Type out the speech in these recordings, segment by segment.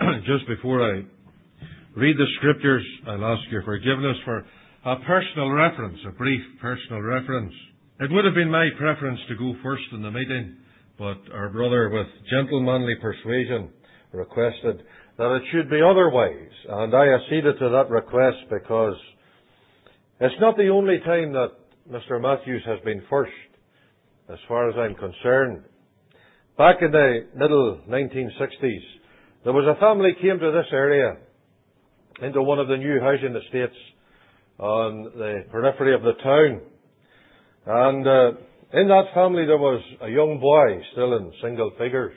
Just before I read the Scriptures, I'll ask your forgiveness for a personal reference, a brief personal reference. It would have been my preference to go first in the meeting, but our brother, with gentlemanly persuasion, requested that it should be otherwise, and I acceded to that request because it's not the only time that Mr. Matthews has been first, as far as I'm concerned. Back in the middle 1960s, there was a family came to this area, into one of the new housing estates on the periphery of the town. And in that family there was a young boy, still in single figures.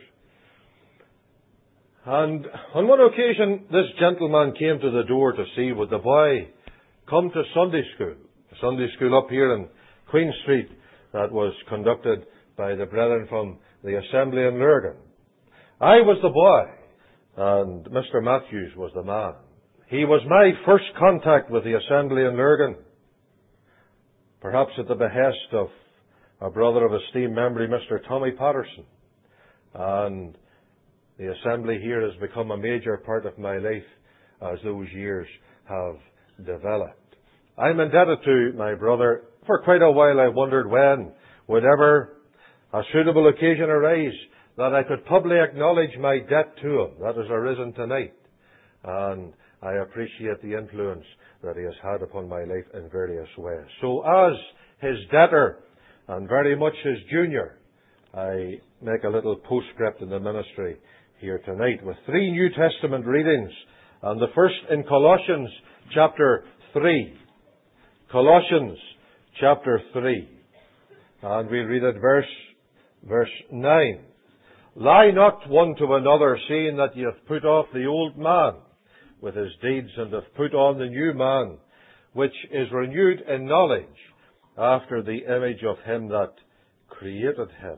And on one occasion, this gentleman came to the door to see would the boy come to Sunday school up here in Queen Street that was conducted by the brethren from the Assembly in Lurgan. I was the boy, and Mr. Matthews was the man. He was my first contact with the Assembly in Lurgan, perhaps at the behest of a brother of esteemed memory, Mr. Tommy Patterson. And the Assembly here has become a major part of my life as those years have developed. I'm indebted to my brother. For quite a while I wondered when would ever a suitable occasion arise that I could publicly acknowledge my debt to him. That has arisen tonight. And I appreciate the influence that he has had upon my life in various ways. So as his debtor and very much his junior, I make a little postscript in the ministry here tonight with 3 New Testament readings. And the first in Colossians chapter 3. Colossians chapter 3. And we read at verse 9. Lie not one to another, saying that ye have put off the old man with his deeds, and have put on the new man, which is renewed in knowledge after the image of him that created him.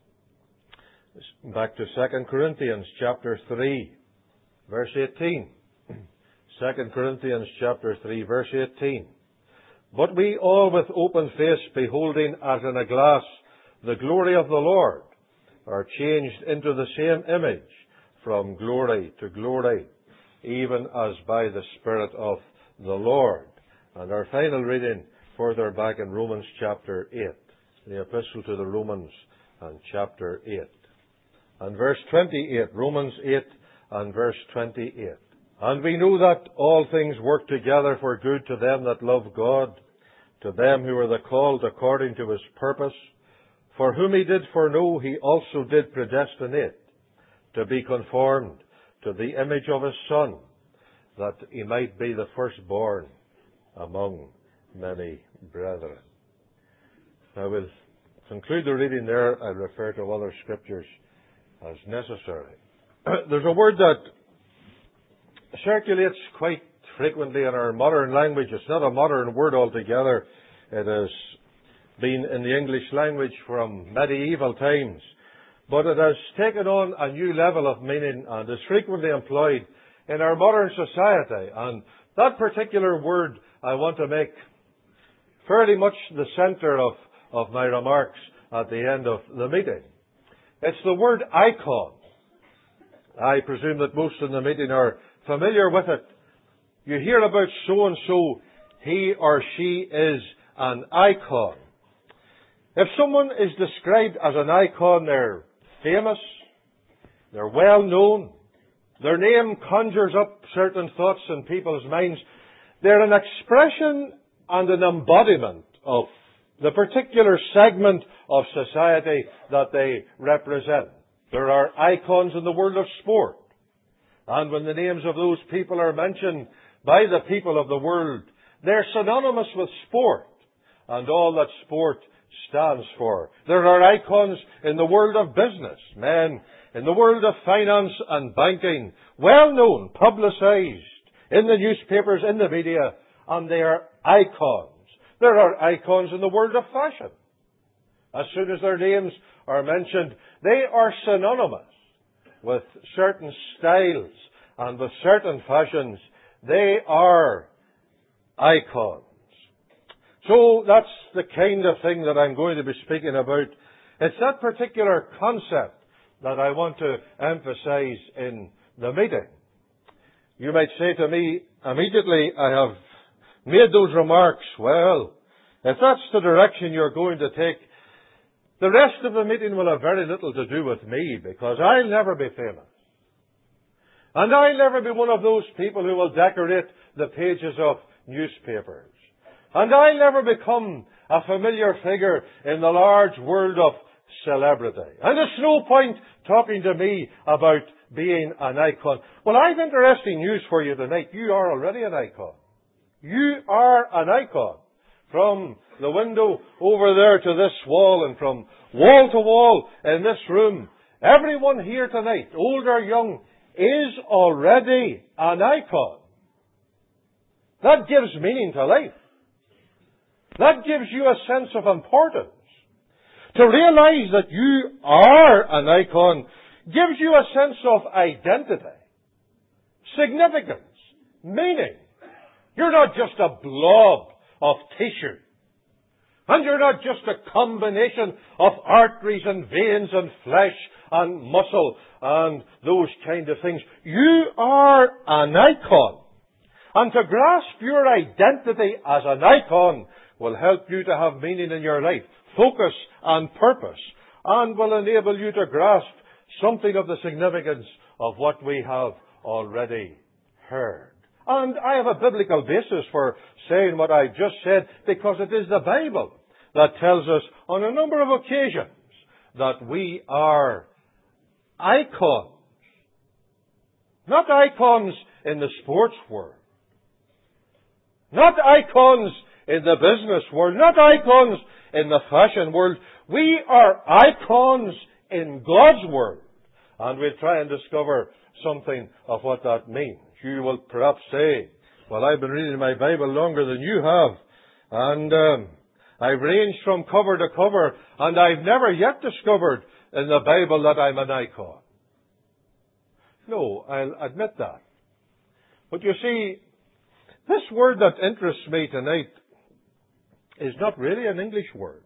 Back to 2 Corinthians chapter 3, verse 18. 2 Corinthians chapter 3, verse 18. But we all with open face, beholding as in a glass the glory of the Lord, are changed into the same image from glory to glory, even as by the Spirit of the Lord. And our final reading further back in Romans chapter 8, the Epistle to the Romans and chapter 8. And verse 28, Romans 8 and verse 28. And we know that all things work together for good to them that love God, to them who are the called according to his purpose. For whom he did foreknow, he also did predestinate to be conformed to the image of his Son, that he might be the firstborn among many brethren. I will conclude the reading there. I'll refer to other scriptures as necessary. There's a word that circulates quite frequently in our modern language. It's not a modern word altogether. It has been in the English language from medieval times. But it has taken on a new level of meaning and is frequently employed in our modern society. And that particular word I want to make fairly much the centre of my remarks at the end of the meeting. It's the word icon. I presume that most in the meeting are familiar with it. You hear about so-and-so, he or she is an icon. If someone is described as an icon, they're famous, they're well known, their name conjures up certain thoughts in people's minds. They're an expression and an embodiment of the particular segment of society that they represent. There are icons in the world of sport. And when the names of those people are mentioned by the people of the world, they're synonymous with sport and all that sport stands for. There are icons in the world of business, men in the world of finance and banking, well known, publicized in the newspapers, in the media, and they are icons. There are icons in the world of fashion. As soon as their names are mentioned, they are synonymous with certain styles and with certain fashions. They are icons. So that's the kind of thing that I'm going to be speaking about. It's that particular concept that I want to emphasize in the meeting. You might say to me, immediately I have made those remarks, well, if that's the direction you're going to take, the rest of the meeting will have very little to do with me, because I'll never be famous. And I'll never be one of those people who will decorate the pages of newspapers. And I'll never become a familiar figure in the large world of celebrity. And there's no point talking to me about being an icon. Well, I've interesting news for you tonight. You are already an icon. You are an icon. From the window over there to this wall, and from wall to wall in this room, everyone here tonight, old or young, is already an icon. That gives meaning to life. That gives you a sense of importance. To realize that you are an icon gives you a sense of identity, significance, meaning. You're not just a blob of tissue. And you're not just a combination of arteries and veins and flesh and muscle and those kind of things. You are an icon. And to grasp your identity as an icon will help you to have meaning in your life, focus and purpose, and will enable you to grasp something of the significance of what we have already heard. And I have a biblical basis for saying what I just said, because it is the Bible that tells us on a number of occasions that we are icons. Not icons in the sports world. Not icons in the business world. Not icons in the fashion world. We are icons in God's world. And we'll try and discover something of what that means. You will perhaps say, well, I've been reading my Bible longer than you have, and I've ranged from cover to cover, and I've never yet discovered in the Bible that I'm an icon. No, I'll admit that. But you see, this word that interests me tonight is not really an English word.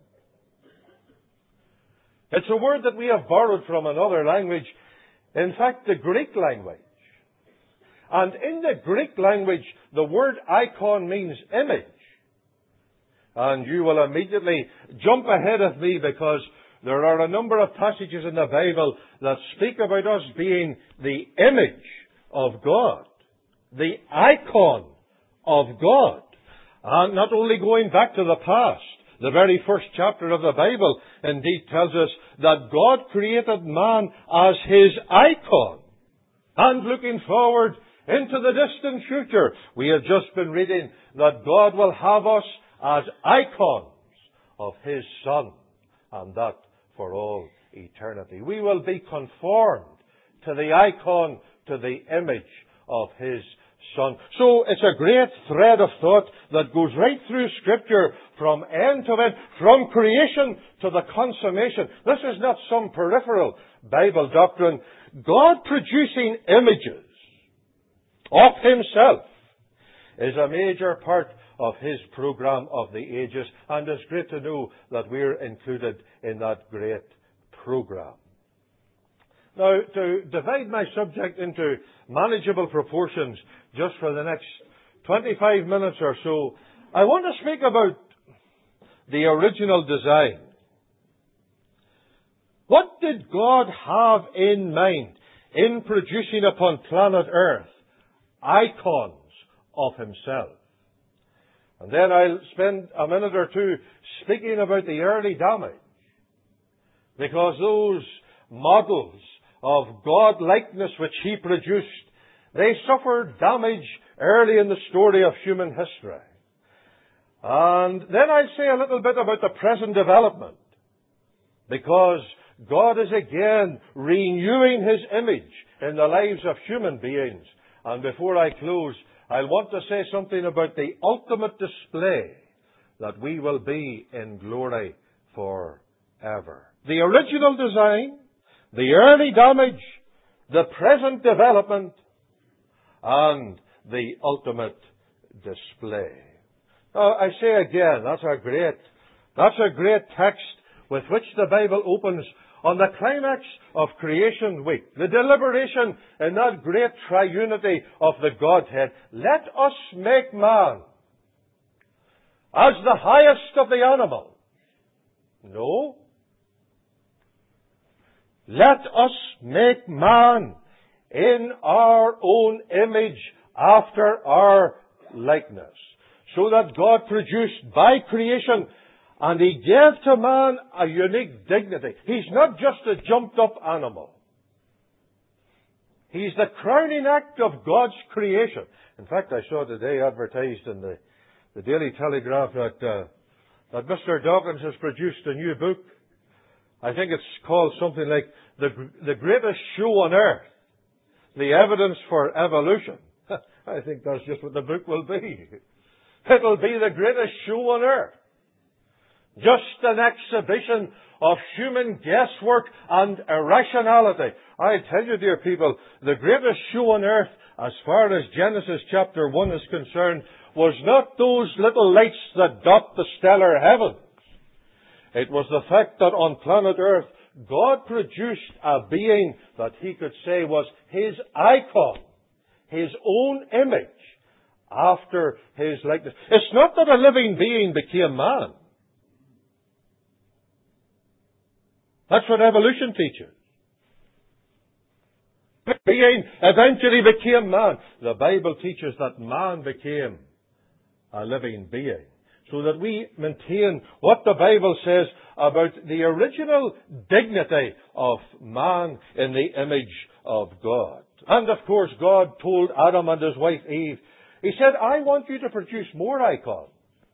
It's a word that we have borrowed from another language, in fact, the Greek language. And in the Greek language, the word icon means image. And you will immediately jump ahead of me, because there are a number of passages in the Bible that speak about us being the image of God, the icon of God. And not only going back to the past, the very first chapter of the Bible indeed tells us that God created man as His icon. And looking forward into the distant future, we have just been reading that God will have us as icons of His Son, and that for all eternity. We will be conformed to the icon, to the image of His Son. So it's a great thread of thought that goes right through Scripture from end to end, from creation to the consummation. This is not some peripheral Bible doctrine. God producing images of Himself is a major part of His program of the ages, and it's great to know that we're included in that great program. Now, to divide my subject into manageable proportions just for the next 25 minutes or so, I want to speak about the original design. What did God have in mind in producing upon planet Earth icons of Himself? And then I'll spend a minute or two speaking about the early damage, because those models of God-likeness which He produced, they suffered damage early in the story of human history. And then I'll say a little bit about the present development, because God is again renewing His image in the lives of human beings. And before I close, I want to say something about the ultimate display that we will be in glory forever. The original design, the early damage, the present development, and the ultimate display. Now, I say again, that's a great text with which the Bible opens on the climax of Creation Week, the deliberation in that great triunity of the Godhead, let us make man as the highest of the animals. No. Let us make man in our own image, after our likeness. So that God produced by creation, and He gave to man a unique dignity. He's not just a jumped up animal. He's the crowning act of God's creation. In fact, I saw today advertised in the Daily Telegraph that Mr. Dawkins has produced a new book. I think it's called something like The Greatest Show on Earth, The Evidence for Evolution. I think that's just what the book will be. It'll be the greatest show on earth. Just an exhibition of human guesswork and irrationality. I tell you, dear people, the greatest show on earth, as far as Genesis chapter 1 is concerned, was not those little lights that dot the stellar heavens. It was the fact that on planet Earth, God produced a being that He could say was His icon, His own image, after His likeness. It's not that a living being became man. That's what evolution teaches. The being eventually became man. The Bible teaches that man became a living being, so that we maintain what the Bible says about the original dignity of man in the image of God. And of course, God told Adam and his wife Eve, He said, I want you to produce more icons.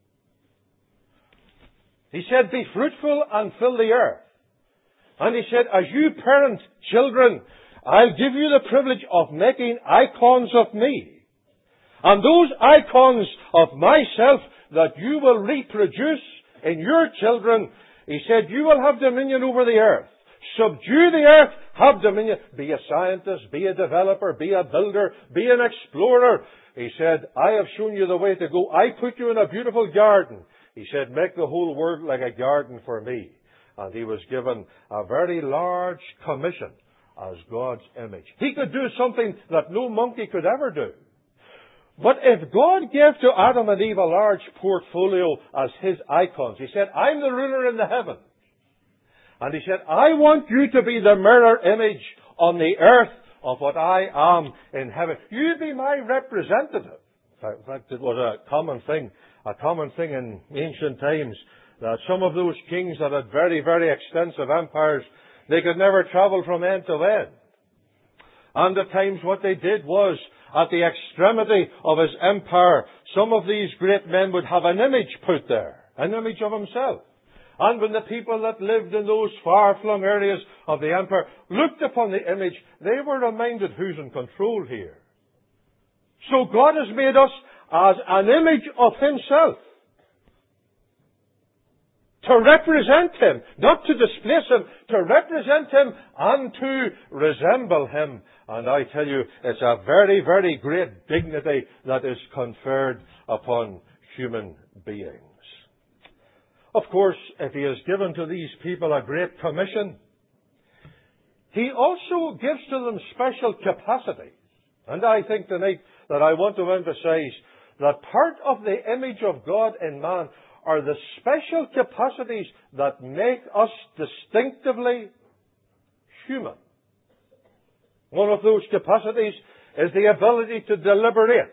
He said, be fruitful and fill the earth. And He said, as you parent children, I'll give you the privilege of making icons of me. And those icons of myself that you will reproduce in your children, He said, you will have dominion over the earth. Subdue the earth, have dominion. Be a scientist, be a developer, be a builder, be an explorer. He said, I have shown you the way to go. I put you in a beautiful garden. He said, make the whole world like a garden for me. And he was given a very large commission as God's image. He could do something that no monkey could ever do. But if God gave to Adam and Eve a large portfolio as His icons, He said, I'm the ruler in the heavens. And He said, I want you to be the mirror image on the earth of what I am in heaven. You be my representative. In fact, it was a common thing in ancient times, that some of those kings that had very, very extensive empires, they could never travel from end to end. And at times what they did was, at the extremity of his empire, some of these great men would have an image put there, an image of himself. And when the people that lived in those far-flung areas of the empire looked upon the image, they were reminded who's in control here. So God has made us as an image of Himself, to represent Him, not to displace Him, to represent Him and to resemble Him. And I tell you, it's a very, very great dignity that is conferred upon human beings. Of course, if He has given to these people a great commission, He also gives to them special capacities. And I think tonight that I want to emphasize that part of the image of God in man are the special capacities that make us distinctively human. One of those capacities is the ability to deliberate.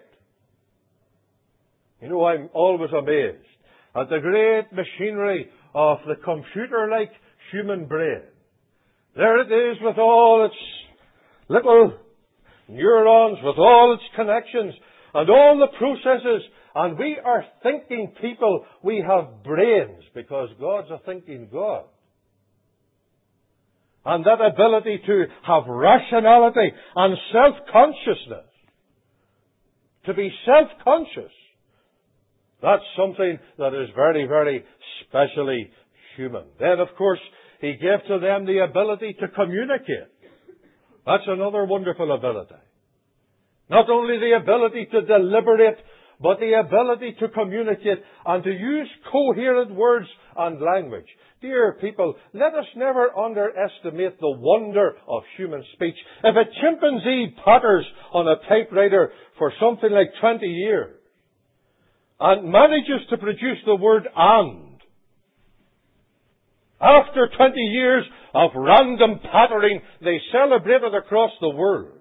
You know, I'm always amazed at the great machinery of the computer-like human brain. There it is with all its little neurons, with all its connections, and all the processes. And we are thinking people. We have brains because God's a thinking God. And that ability to have rationality and self-consciousness, to be self-conscious, that's something that is very, very specially human. Then, of course, He gave to them the ability to communicate. That's another wonderful ability. Not only the ability to deliberate, but the ability to communicate and to use coherent words and language. Dear people, let us never underestimate the wonder of human speech. If a chimpanzee potters on a typewriter for something like 20 years and manages to produce the word "and," after 20 years of random pattering, they celebrate it across the world.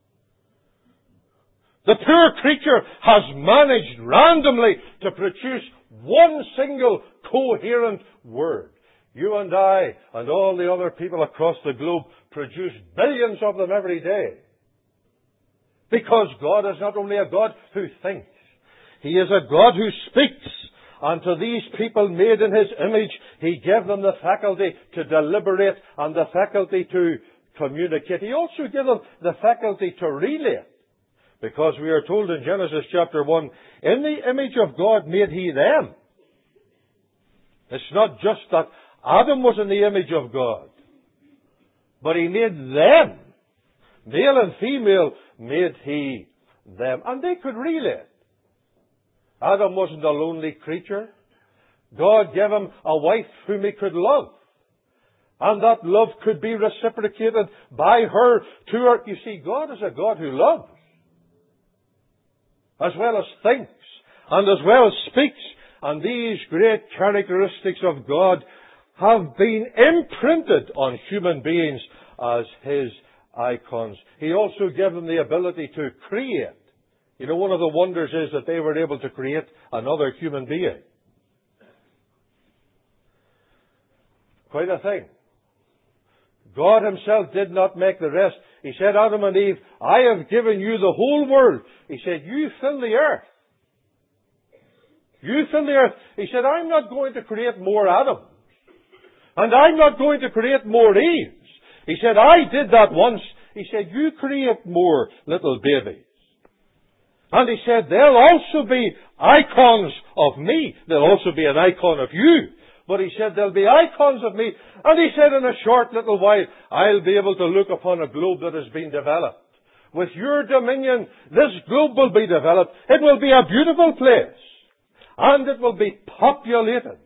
The poor creature has managed randomly to produce one single coherent word. You and I and all the other people across the globe produce billions of them every day. Because God is not only a God who thinks, He is a God who speaks. And to these people made in His image, He gave them the faculty to deliberate and the faculty to communicate. He also gave them the faculty to relate. Because we are told in Genesis chapter 1, in the image of God made He them. It's not just that Adam was in the image of God, but He made them. Male and female made He them. And they could relate. Adam wasn't a lonely creature. God gave him a wife whom he could love. And that love could be reciprocated by her to her. You see, God is a God who loves, as well as thinks, and as well as speaks. And these great characteristics of God have been imprinted on human beings as His icons. He also gave them the ability to create. You know, one of the wonders is that they were able to create another human being. Quite a thing. God Himself did not make the rest. He said, Adam and Eve, I have given you the whole world. He said, you fill the earth. You fill the earth. He said, I'm not going to create more Adams. And I'm not going to create more Eves. He said, I did that once. He said, you create more little babies. And He said, they'll also be icons of me. They'll also be an icon of you. But He said, they'll be icons of me. And He said, in a short little while, I'll be able to look upon a globe that has been developed. With your dominion, this globe will be developed. It will be a beautiful place. And it will be populated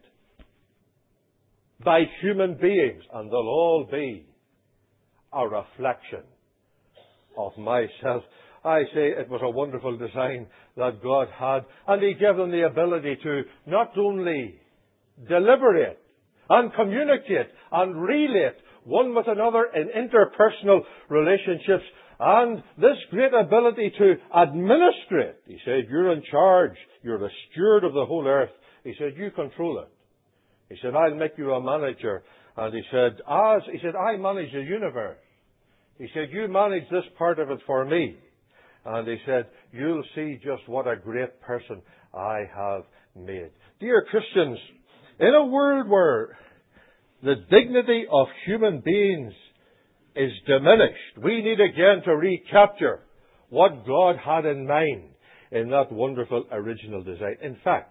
by human beings. And they'll all be a reflection of myself. I say it was a wonderful design that God had. And He gave them the ability to not only deliberate and communicate and relate one with another in interpersonal relationships, and this great ability to administrate. He said, you're in charge. You're the steward of the whole earth. He said, you control it. He said, I'll make you a manager. And He said, I manage the universe. He said, you manage this part of it for me. And He said, you'll see just what a great person I have made. Dear Christians, in a world where the dignity of human beings is diminished, we need again to recapture what God had in mind in that wonderful original design. In fact,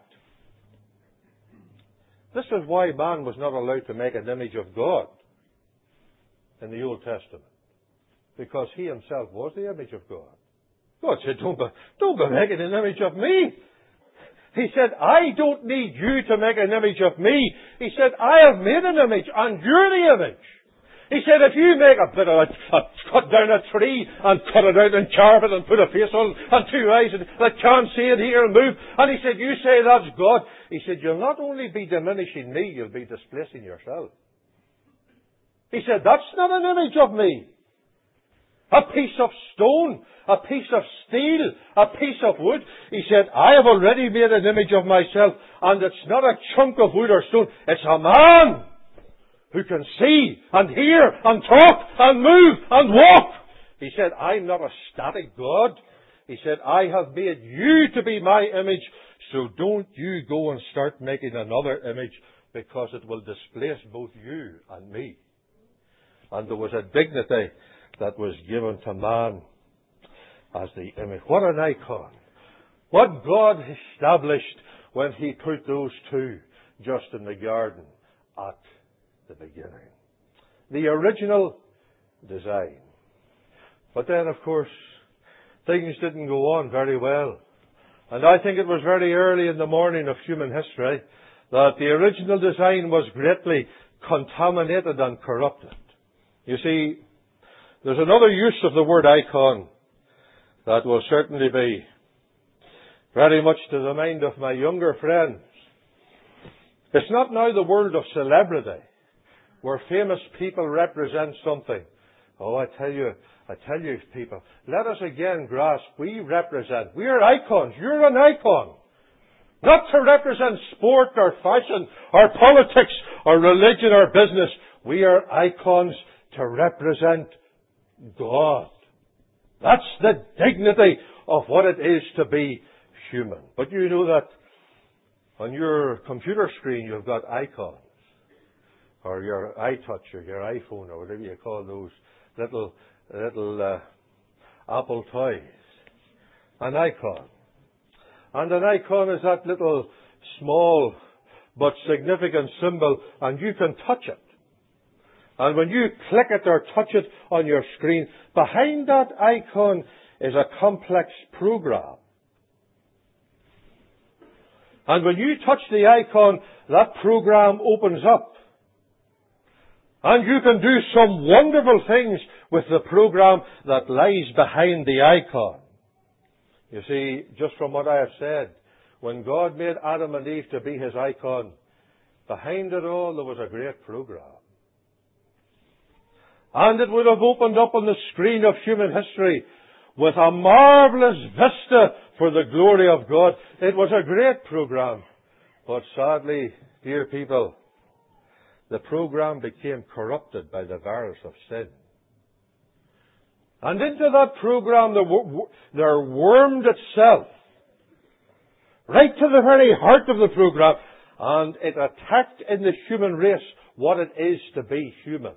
this is why man was not allowed to make an image of God in the Old Testament. Because he himself was the image of God. God said, don't be making an image of me. He said, I don't need you to make an image of me. He said, I have made an image, and you're the image. He said, if you make a bit of cut down a tree and cut it out and carve it and put a face on it and two eyes that can't see it here and move, and he said, you say that's God. He said, you'll not only be diminishing me, you'll be displacing yourself. He said, that's not an image of me. A piece of stone, a piece of steel, a piece of wood. He said, I have already made an image of myself, and it's not a chunk of wood or stone. It's a man who can see and hear and talk and move and walk. He said, I'm not a static God. He said, I have made you to be my image, so don't you go and start making another image, because it will displace both you and me. And there was a dignity that was given to man as the image. What an icon. What God established when He put those two just in the garden at the beginning. The original design. But then, of course, things didn't go on very well. And I think it was very early in the morning of human history that the original design was greatly contaminated and corrupted. You see, there's another use of the word icon that will certainly be very much to the mind of my younger friends. It's not now the world of celebrity, where famous people represent something. Oh, I tell you people, let us again grasp, we are icons. You're an icon. Not to represent sport or fashion or politics or religion or business. We are icons to represent God. That's the dignity of what it is to be human. But you know that on your computer screen you've got icons, or your iTouch or your iPhone or whatever you call those little Apple toys. An icon. And an icon is that little small but significant symbol, and you can touch it. And when you click it or touch it on your screen, behind that icon is a complex program. And when you touch the icon, that program opens up. And you can do some wonderful things with the program that lies behind the icon. You see, just from what I have said, when God made Adam and Eve to be His icon, behind it all there was a great program. And it would have opened up on the screen of human history with a marvelous vista for the glory of God. It was a great program. But sadly, dear people, the program became corrupted by the virus of sin. And into that program there wormed itself right to the very heart of the program, and it attacked in the human race what it is to be human.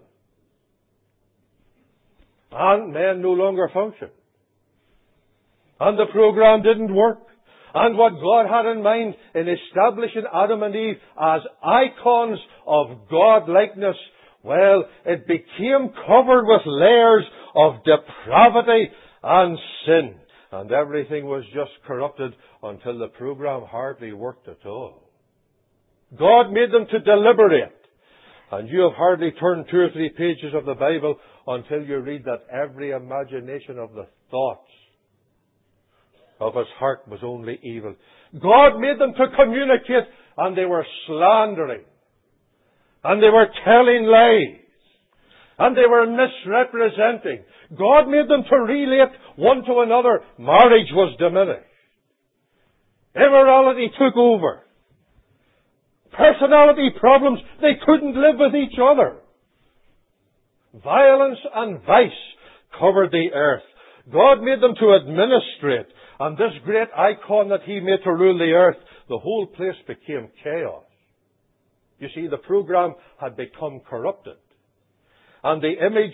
And men no longer function. And the program didn't work. And what God had in mind in establishing Adam and Eve as icons of God-likeness, well, it became covered with layers of depravity and sin. And everything was just corrupted until the program hardly worked at all. God made them to deliberate. And you have hardly turned 2 or 3 pages of the Bible until you read that every imagination of the thoughts of his heart was only evil. God made them to communicate, and they were slandering. And they were telling lies. And they were misrepresenting. God made them to relate one to another. Marriage was diminished. Immorality took over. Personality problems, they couldn't live with each other. Violence and vice covered the earth. God made them to administrate. And this great icon that He made to rule the earth, the whole place became chaos. You see, the program had become corrupted. And the image,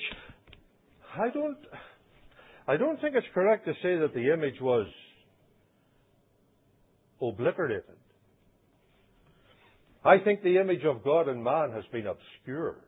I don't think it's correct to say that the image was obliterated. I think the image of God and man has been obscured.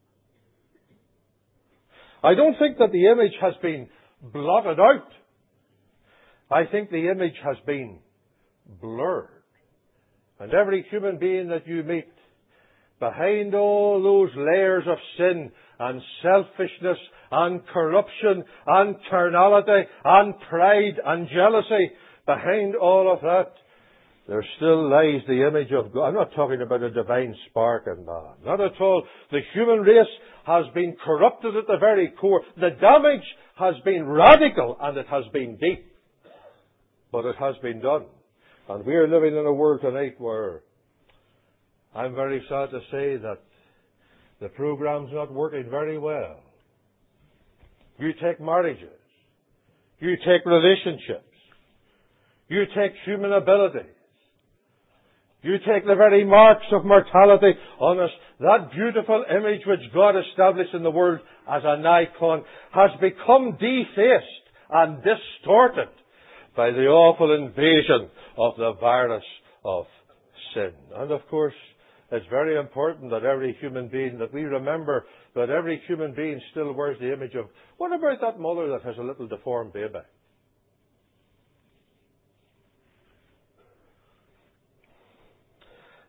I don't think that the image has been blotted out. I think the image has been blurred. And every human being that you meet, behind all those layers of sin and selfishness and corruption and carnality and pride and jealousy, behind all of that, there still lies the image of God. I'm not talking about a divine spark in man. Not at all. The human race has been corrupted at the very core. The damage has been radical and it has been deep. But it has been done. And we are living in a world tonight where I'm very sad to say that the program's not working very well. You take marriages. You take relationships. You take human abilities. You take the very marks of mortality on us. That beautiful image which God established in the world as an icon has become defaced and distorted by the awful invasion of the virus of sin. And of course, it's very important that every human being, that we remember that every human being still wears the image of, what about that mother that has a little deformed baby?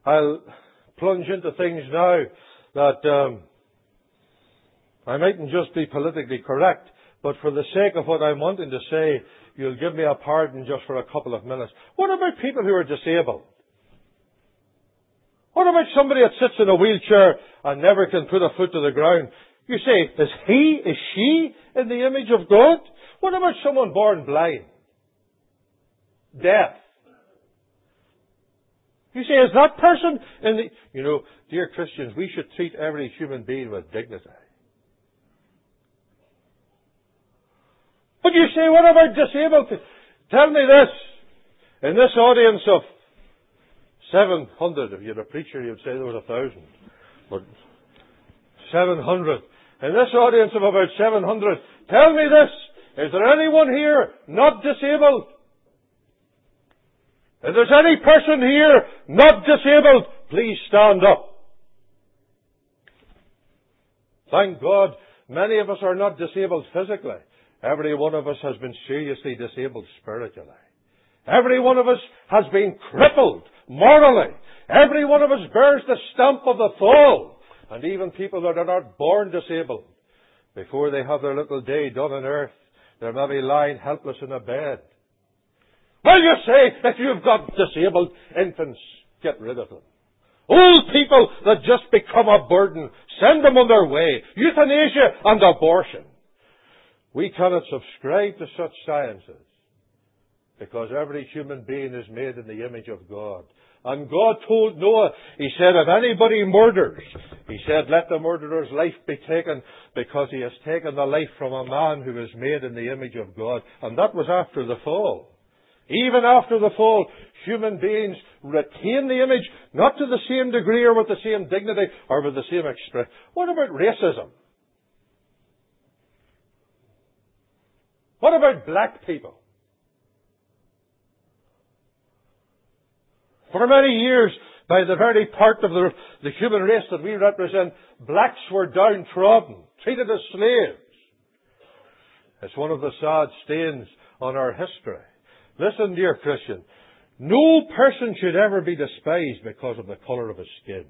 I'll plunge into things now that I mightn't just be politically correct, but for the sake of what I'm wanting to say, you'll give me a pardon just for a couple of minutes. What about people who are disabled? What about somebody that sits in a wheelchair and never can put a foot to the ground? You say, is she in the image of God? What about someone born blind? Deaf? You say, is that person in the... You know, dear Christians, we should treat every human being with dignity. But you say, what about disabled people? Tell me this. In this audience of 700, if you had a preacher, you'd say there was 1,000. But 700. In this audience of about 700, tell me this. Is there anyone here not disabled? If there's any person here not disabled, please stand up. Thank God, many of us are not disabled physically. Every one of us has been seriously disabled spiritually. Every one of us has been crippled morally. Every one of us bears the stamp of the fall. And even people that are not born disabled, before they have their little day done on earth, they're maybe lying helpless in a bed. Well, you say, if you've got disabled infants, get rid of them. Old people that just become a burden, send them on their way. Euthanasia and abortion. We cannot subscribe to such sciences because every human being is made in the image of God. And God told Noah, He said, if anybody murders, He said, let the murderer's life be taken because he has taken the life from a man who is made in the image of God. And that was after the fall. Even after the fall, human beings retain the image, not to the same degree or with the same dignity or with the same expression. What about racism? What about black people? For many years, by the very part of the human race that we represent, blacks were downtrodden, treated as slaves. It's one of the sad stains on our history. Listen, dear Christian, no person should ever be despised because of the colour of his skin.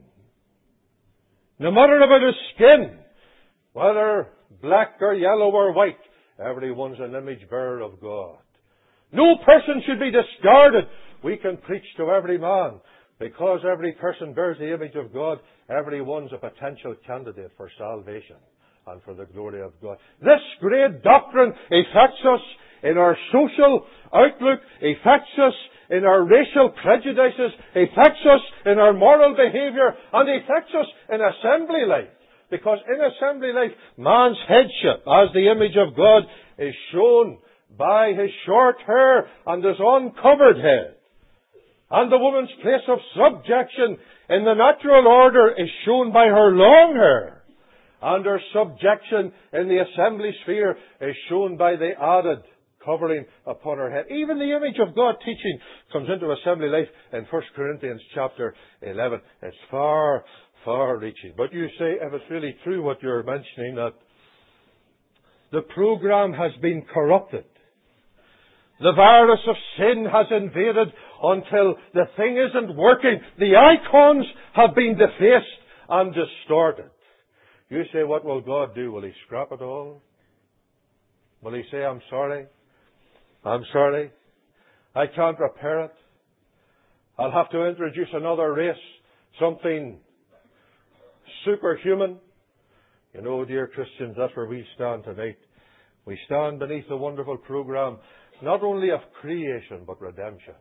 No matter about his skin, whether black or yellow or white, everyone's an image bearer of God. No person should be discarded. We can preach to every man. Because every person bears the image of God, everyone's a potential candidate for salvation and for the glory of God. This great doctrine affects us in our social outlook, affects us in our racial prejudices, affects us in our moral behaviour, and affects us in assembly life. Because in assembly life, man's headship as the image of God is shown by his short hair and his uncovered head. And the woman's place of subjection in the natural order is shown by her long hair. And her subjection in the assembly sphere is shown by the added covering upon her head. Even the image of God teaching comes into assembly life in 1 Corinthians chapter 11. It's far, far reaching. But you say, if it's really true what you're mentioning, that the program has been corrupted. The virus of sin has invaded until the thing isn't working. The icons have been defaced and distorted. You say, what will God do? Will He scrap it all? Will He say, I'm sorry? I'm sorry. I can't repair it. I'll have to introduce another race. Something superhuman. You know, dear Christians, that's where we stand tonight. We stand beneath the wonderful program, not only of creation, but redemption.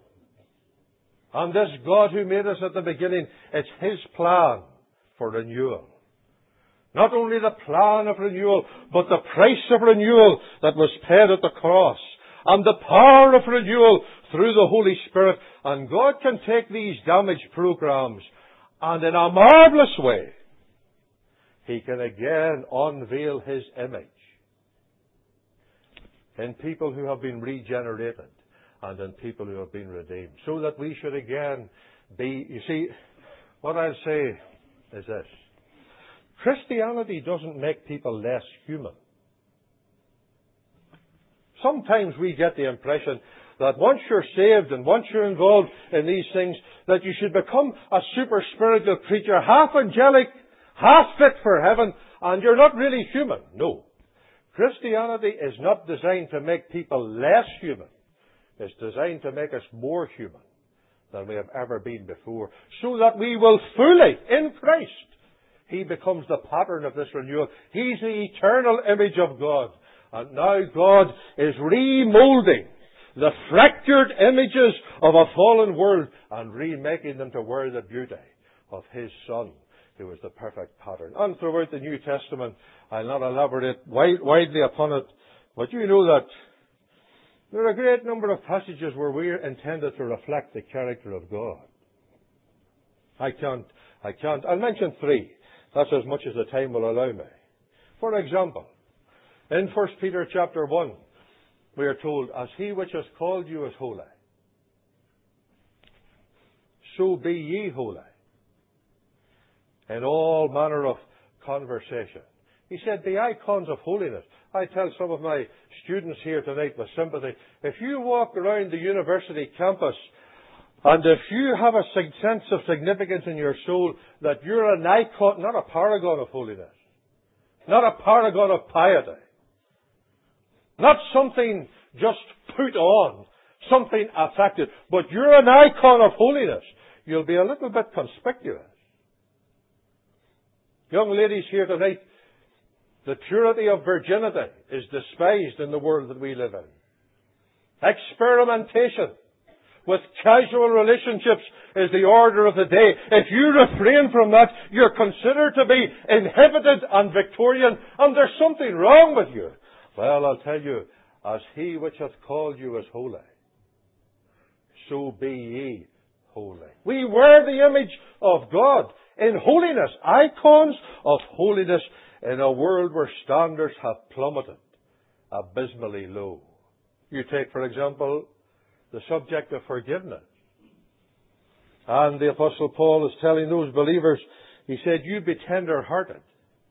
And this God who made us at the beginning, it's His plan for renewal. Not only the plan of renewal, but the price of renewal that was paid at the cross. And the power of renewal through the Holy Spirit. And God can take these damaged programs and in a marvelous way, He can again unveil His image in people who have been regenerated and in people who have been redeemed. So that we should again be... You see, what I'll say is this. Christianity doesn't make people less human. Sometimes we get the impression that once you're saved and once you're involved in these things, that you should become a super spiritual creature, half angelic, half fit for heaven, and you're not really human. No. Christianity is not designed to make people less human. It's designed to make us more human than we have ever been before, so that we will fully, in Christ, He becomes the pattern of this renewal. He's the eternal image of God. And now God is remolding the fractured images of a fallen world and remaking them to wear the beauty of His Son, who is the perfect pattern. And throughout the New Testament, I'll not elaborate widely upon it, but you know that there are a great number of passages where we are intended to reflect the character of God. I can't. I'll mention 3. That's as much as the time will allow me. For example, in 1 Peter chapter 1, we are told, as He which has called you is holy, so be ye holy in all manner of conversation. He said, the icons of holiness. I tell some of my students here tonight with sympathy, if you walk around the university campus and if you have a sense of significance in your soul that you're an icon, not a paragon of holiness, not a paragon of piety, not something just put on, something affected, but you're an icon of holiness, you'll be a little bit conspicuous. Young ladies here tonight, the purity of virginity is despised in the world that we live in. Experimentation with casual relationships is the order of the day. If you refrain from that, you're considered to be inhibited and Victorian, and there's something wrong with you. Well, I'll tell you, as He which hath called you is holy, so be ye holy. We wear the image of God in holiness, icons of holiness in a world where standards have plummeted abysmally low. You take, for example, the subject of forgiveness. And the Apostle Paul is telling those believers, he said, you be tender-hearted.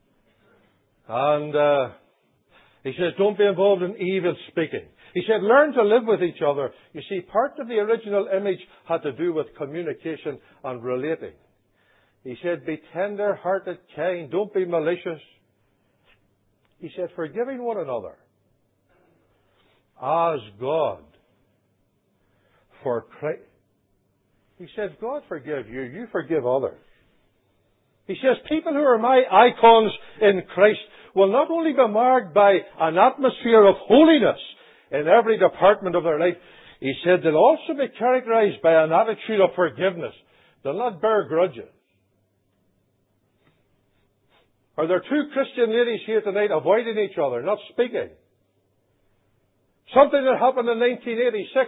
And he says, don't be involved in evil speaking. He said, learn to live with each other. You see, part of the original image had to do with communication and relating. He said, be tender-hearted, kind, don't be malicious. He said, forgiving one another as God for Christ. He says, God forgive you, you forgive others. He says, people who are my icons in Christ will not only be marked by an atmosphere of holiness in every department of their life, he said they'll also be characterized by an attitude of forgiveness. They'll not bear grudges. Are there 2 Christian ladies here tonight avoiding each other, not speaking? Something that happened in 1986.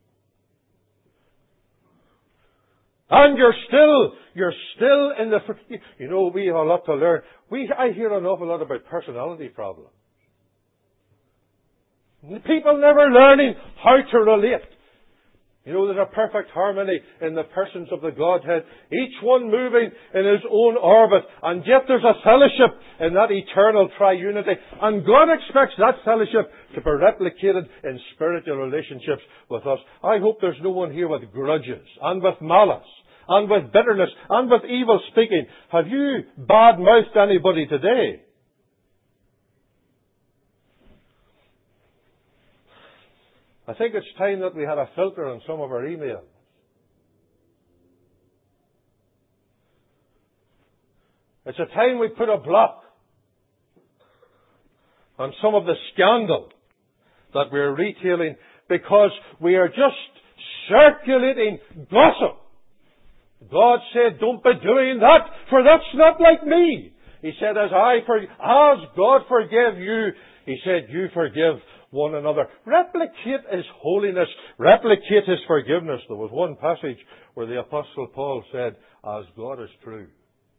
And you're still in the... You know, we have a lot to learn. I hear an awful lot about personality problems. People never learning how to relate. You know, there's a perfect harmony in the persons of the Godhead, each one moving in his own orbit, and yet there's a fellowship in that eternal triunity. And God expects that fellowship to be replicated in spiritual relationships with us. I hope there's no one here with grudges, and with malice, and with bitterness, and with evil speaking. Have you bad-mouthed anybody today? I think it's time that we had a filter on some of our emails. It's a time we put a block on some of the scandal that we're retailing because we are just circulating gossip. God said, don't be doing that, for that's not like me. He said, as God forgave you, He said, you forgive one another. Replicate His holiness. Replicate His forgiveness. There was one passage where the Apostle Paul said, as God is true.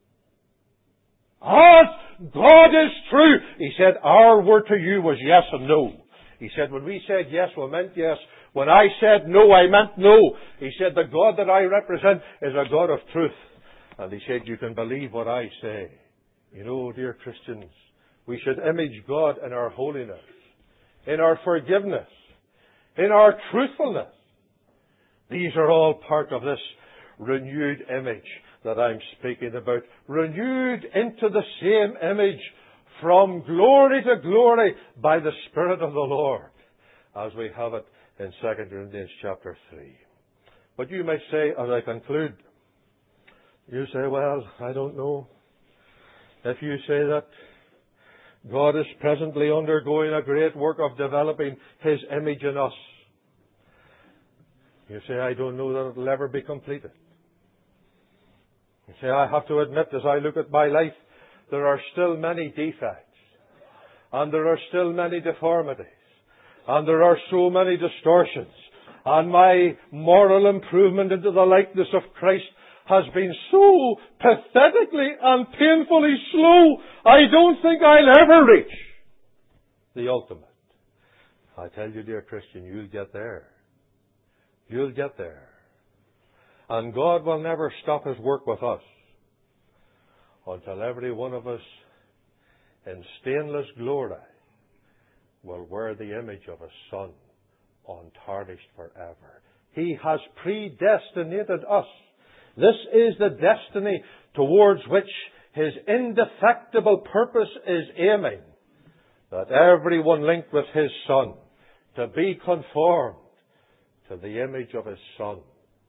As God is true. He said, our word to you was yes and no. He said, when we said yes, we meant yes. When I said no, I meant no. He said, the God that I represent is a God of truth. And he said, you can believe what I say. You know, dear Christians, we should image God in our holiness, in our forgiveness, in our truthfulness. These are all part of this renewed image that I'm speaking about. Renewed into the same image from glory to glory by the Spirit of the Lord, as we have it in 2 Corinthians chapter 3. But you may say, as I conclude, you say, well, I don't know. If you say that God is presently undergoing a great work of developing His image in us, you say, I don't know that it will ever be completed. You say, I have to admit, as I look at my life, there are still many defects, and there are still many deformities, and there are so many distortions, and my moral improvement into the likeness of Christ has been so pathetically and painfully slow, I don't think I'll ever reach the ultimate. I tell you, dear Christian, you'll get there. You'll get there. And God will never stop His work with us until every one of us in stainless glory will wear the image of His Son, untarnished forever. He has predestinated us. This is the destiny towards which His indefectible purpose is aiming, that everyone linked with His Son to be conformed to the image of His Son.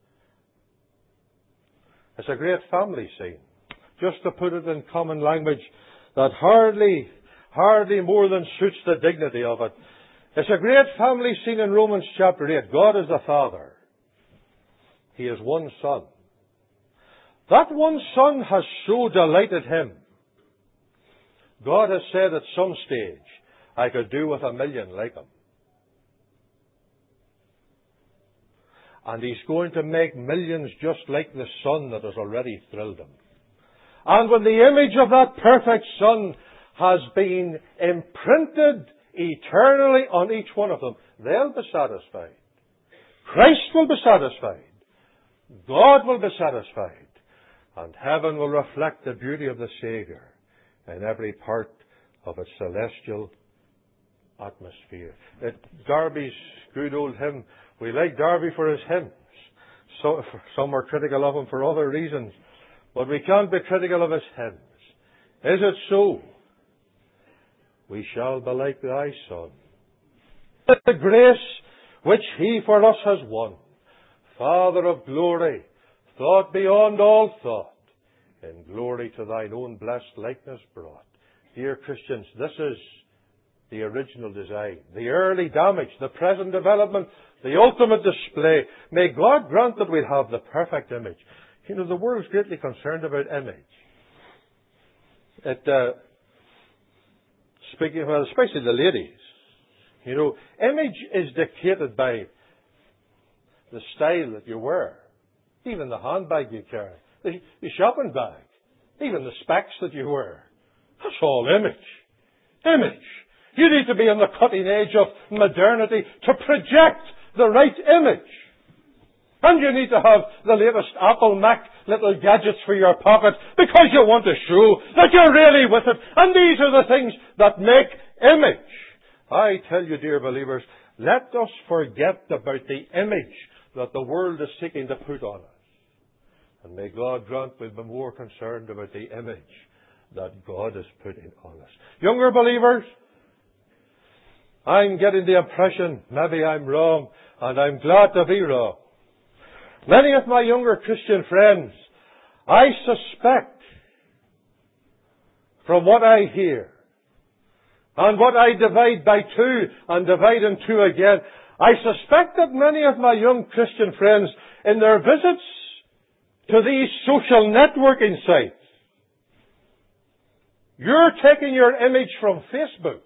It's a great family scene. Just to put it in common language that hardly more than suits the dignity of it. It's a great family scene in Romans chapter 8. God is the Father. He is one Son. That one Son has so delighted Him. God has said at some stage, I could do with 1,000,000 like Him. And He's going to make millions just like the Son that has already thrilled Him. And when the image of that perfect Son has been imprinted eternally on each one of them, they'll be satisfied. Christ will be satisfied. God will be satisfied. And heaven will reflect the beauty of the Saviour in every part of its celestial atmosphere. Darby's good old hymn, we like Darby for his hymns. So, some are critical of him for other reasons. But we can't be critical of his hymns. Is it so? We shall be like thy Son. The grace which He for us has won, Father of glory, thought beyond all thought, in glory to thine own blessed likeness brought. Dear Christians, this is the original design, the early damage, the present development, the ultimate display. May God grant that we'll have the perfect image. You know, the world's greatly concerned about image. Speaking, well, especially the ladies. You know, image is dictated by the style that you wear. Even the handbag you carry. The shopping bag. Even the specs that you wear. That's all image. Image. You need to be on the cutting edge of modernity to project the right image. And you need to have the latest Apple Mac little gadgets for your pocket because you want to show that you're really with it. And these are the things that make image. I tell you, dear believers, let us forget about the image that the world is seeking to put on us. And may God grant we'll be more concerned about the image that God is putting on us. Younger believers, I'm getting the impression, maybe I'm wrong, and I'm glad to be wrong. Many of my younger Christian friends, I suspect, from what I hear, and what I divide by 2 and divide in 2 again, I suspect that many of my young Christian friends, in their visits to these social networking sites, you're taking your image from Facebook.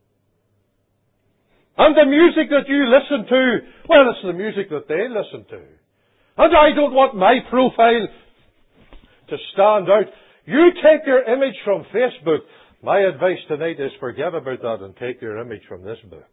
And the music that you listen to, well, it's the music that they listen to. And I don't want my profile to stand out. You take your image from Facebook. My advice tonight is forget about that and take your image from this book.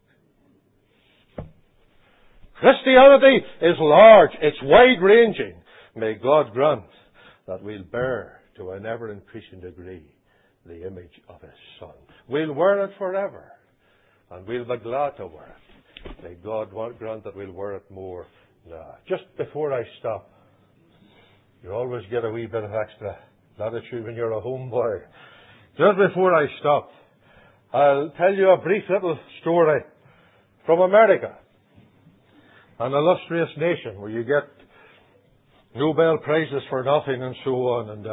Christianity is large. It's wide-ranging. May God grant that we'll bear to an ever-increasing degree the image of His Son. We'll wear it forever. And we'll be glad to wear it. May God grant that we'll wear it more Now, just before I stop, you always get a wee bit of extra latitude when you're a homeboy. Just before I stop, I'll tell you a brief little story from America, an illustrious nation where you get Nobel Prizes for nothing and so on.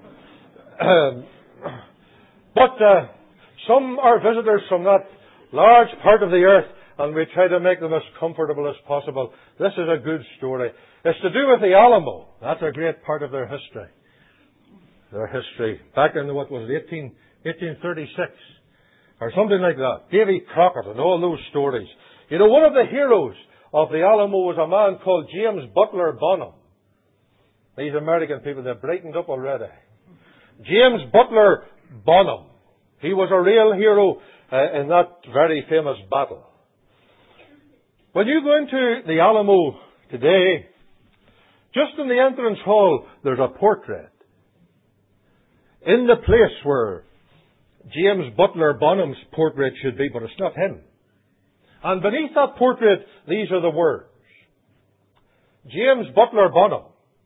But some are visitors from that large part of the earth, and we try to make them as comfortable as possible. This is a good story. It's to do with the Alamo. That's a great part of their history. Their history. Back in, 1836, or something like that. Davy Crockett and all those stories. You know, one of the heroes of the Alamo was a man called James Butler Bonham. These American people, they've brightened up already. James Butler Bonham. He was a real hero in that very famous battle. When you go into the Alamo today, just in the entrance hall, there's a portrait. In the place where James Butler Bonham's portrait should be, but it's not him. And beneath that portrait, these are the words. James Butler Bonham.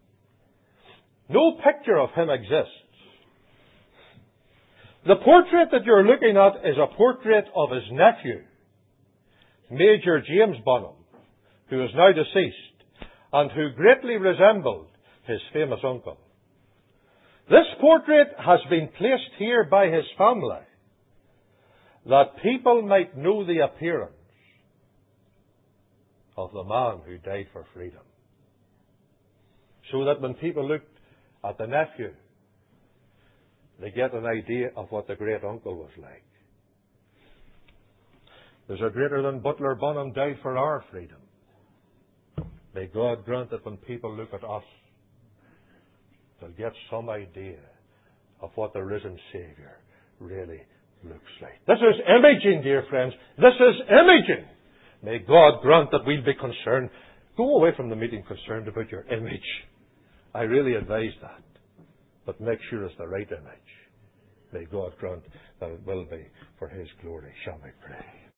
No picture of him exists. The portrait that you're looking at is a portrait of his nephew, Major James Bonham, who is now deceased, and who greatly resembled his famous uncle. This portrait has been placed here by his family, that people might know the appearance of the man who died for freedom. So that when people look at the nephew, they get an idea of what the great uncle was like. There's a greater than Butler Bonham died for our freedom. May God grant that when people look at us, they'll get some idea of what the risen Saviour really looks like. This is imaging, dear friends. This is imaging. May God grant that we'll be concerned. Go away from the meeting concerned about your image. I really advise that. But make sure it's the right image. May God grant that it will be for His glory. Shall we pray?